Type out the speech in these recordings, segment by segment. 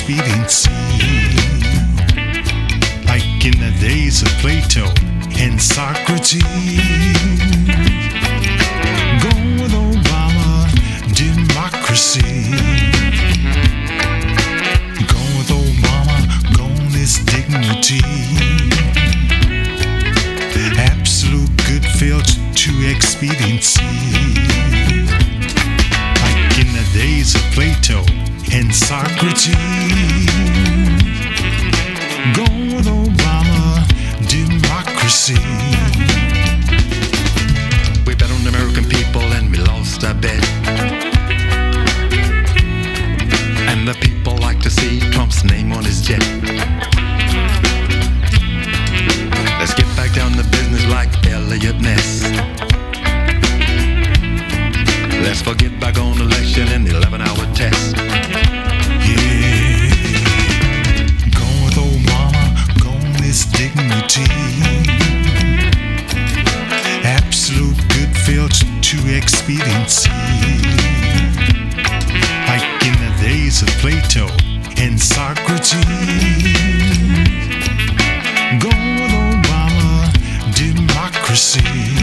expediency. Like in the days of Plato and Socrates. Go with Obama, democracy. Go with Obama, go on his dignity. Absolute good filter to expediency. Like in the days of Plato and Socrates. Go with Obama, democracy. We bet on the American people and we lost our bet. And the people like to see Trump's name on his jet. Let's get back down to business like Elliot Ness. Let's forget bygone election and the 11-hour test. Yeah, go with Obama, go on his dignity. Absolute good filter to expediency. Like in the days of Plato and Socrates. Go with Obama, democracy.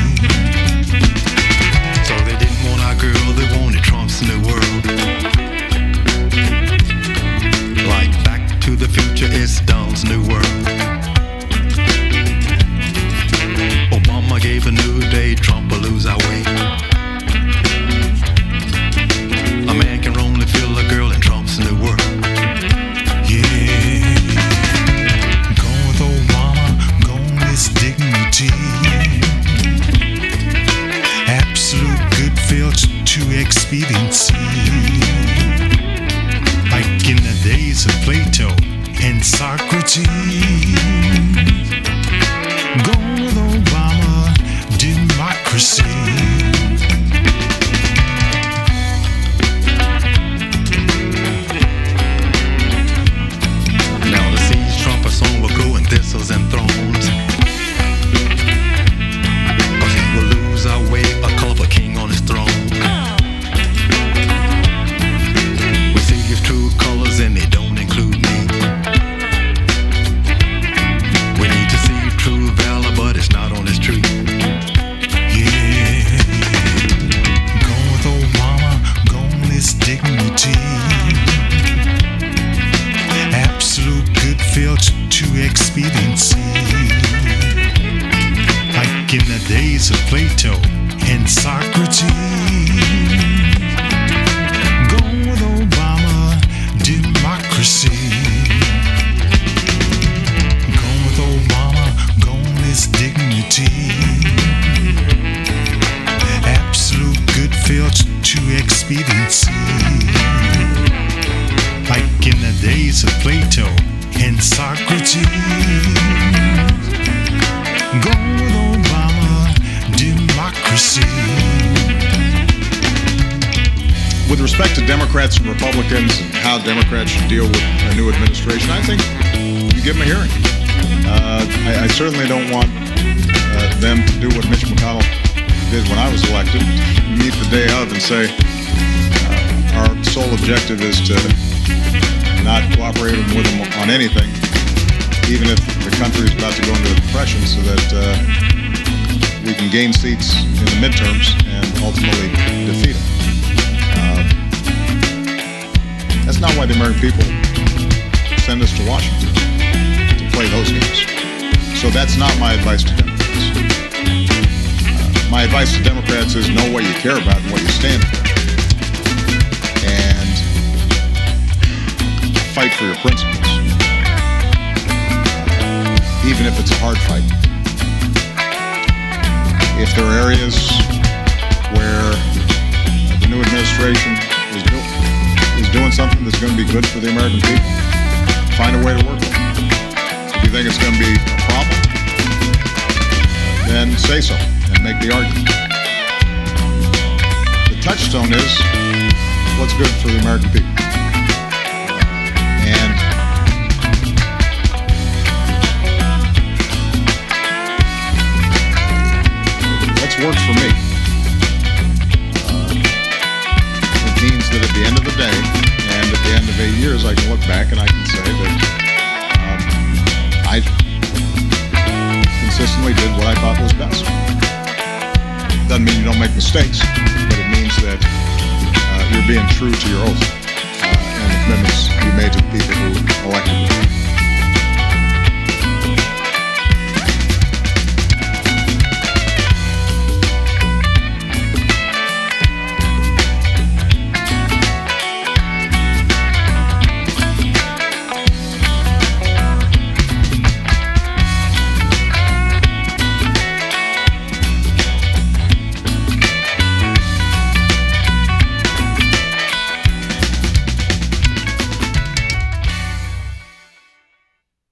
So they didn't want our girl, they wanted Trump's new world. Like Back to the Future, it's Don's new world. Obama gave a new day, Trump will lose our way. A man can only feel a girl in Trump's new world. Yeah, go with Obama, go on his dignity. Absolute good filter to expediency. Like in the days of Plato and Socrates. Go with Obama, democracy. Now the seeds Trump are sown will grow in thistles and thorns. But he will lose our way, a colorful king on his throne. We see his true colors and they don't include me. We need to see true valor, but it's not on his tree. Yeah, go with Obama, go on his dignity. Absolute good filter to expediency. Like in the days of Plato and Socrates. Go with Obama, democracy. Go with Obama, go on his dignity. Absolute good filter to expediency. Like in the days of Plato and Socrates. Go with Obama, democracy. With respect to Democrats and Republicans and how Democrats should deal with a new administration, I think you give them a hearing. I certainly don't want them to do what Mitch McConnell did when I was elected, meet the day of and say our sole objective is to not cooperate with them on anything, even if the country is about to go into a depression, so that we can gain seats in the midterms and ultimately defeat them. That's not why the American people send us to Washington, to play those games. So that's not my advice to Democrats. My advice to Democrats is know what you care about and what you stand for. And fight for your principles. Even if it's a hard fight. If there are areas where the new administration is doing something that's going to be good for the American people, find a way to work with it. If you think it's going to be a problem, then say so and make the argument. The touchstone is what's good for the American people. And what's worked for me. It means that at the end of the day, and at the the end of 8 years, I can look back and I can say that I consistently did what I thought was best. Doesn't mean you don't make mistakes, but it means that you're being true to your oath and the commitments you made to the people who elected you.